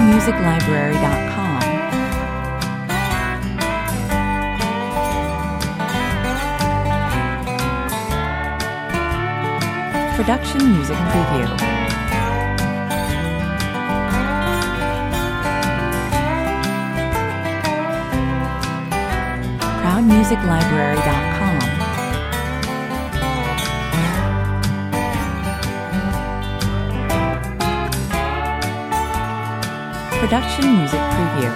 ProudMusicLibrary.com. Production Music Preview. ProudMusicLibrary.com. Production Music Preview.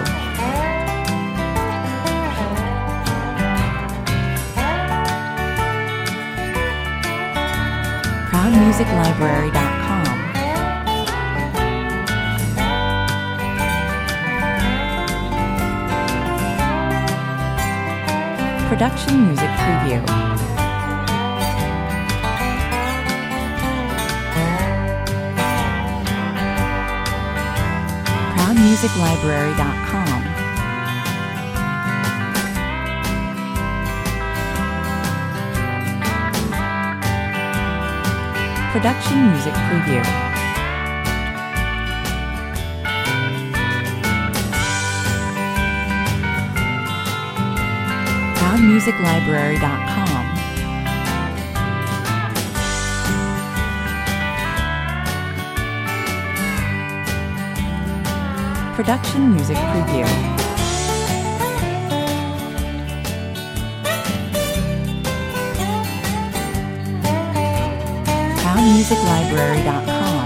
ProudMusicLibrary.com. Production Music Preview. ProudMusicLibrary.com. Production Music Preview. ProudMusicLibrary.com. Production Music Preview. ProudMusicLibrary.com.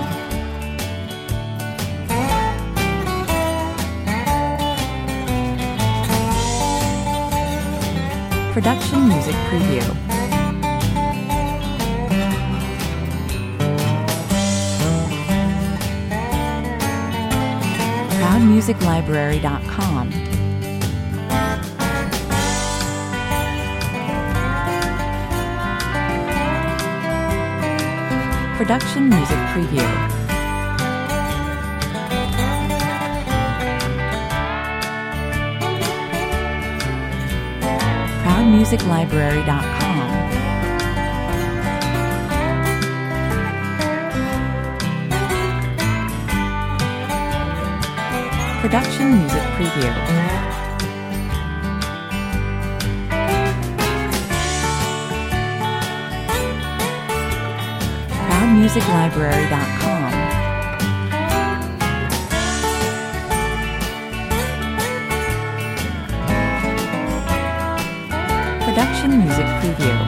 Production Music Preview. ProudMusicLibrary.com. Production Music Preview. ProudMusicLibrary.com. Production Music Preview. ProudMusicLibrary.com. Production Music Preview.